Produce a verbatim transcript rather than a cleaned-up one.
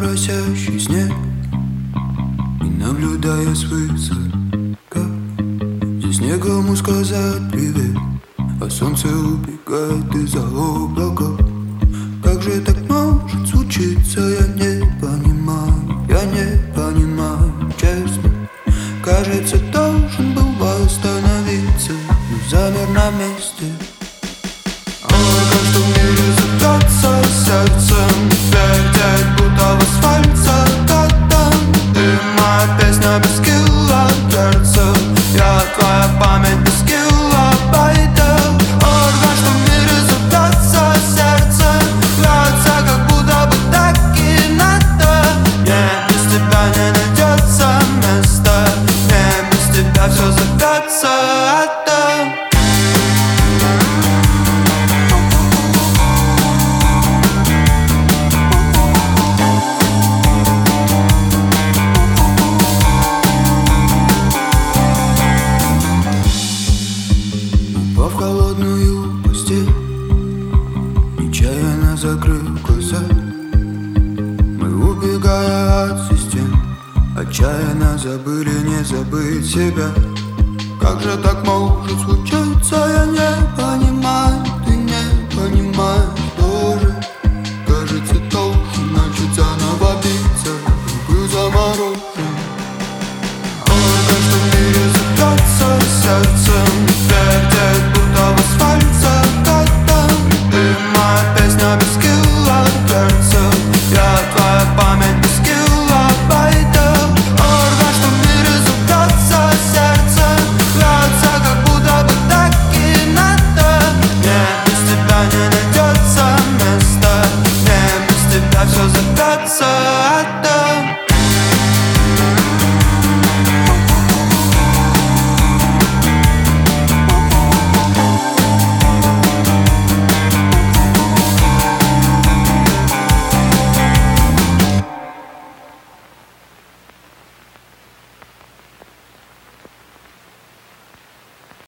моросящий снег и наблюдая свысока. Здесь некому сказать привет, а солнце убегает из-за облаков. Как же так может случиться, я не понимаю, я не понимаю, честно. Кажется, должен был остановиться, но замер на месте. Только что в мире задаться сердцем, вертеть будто в асфальт закатом. Ты моя песня без килогерцев, я твоя память без килобайтов. Орган, что в мире задаться сердцем, бьется, как будто бы так и надо. Мне без тебя не найдется места, мне без тебя все зовется адом. В холодную постель, нечаянно закрыл глаза. Мы, убегая от систем, отчаянно забыли не забыть себя. Как же так может случаться, я не понимаю, ты не понимаешь тоже. Кажется, должен начать заново биться, был заморожен. Только что в мире задаться сердцем, вертеть будто в асфальт закатом. Ты моя песня без килогерцев, я твоя память без килобайтов. Орган, что в мире задаться сердцем, бьется, как будто бы так и надо. Мне без тебя не найдется места, мне без тебя все зовется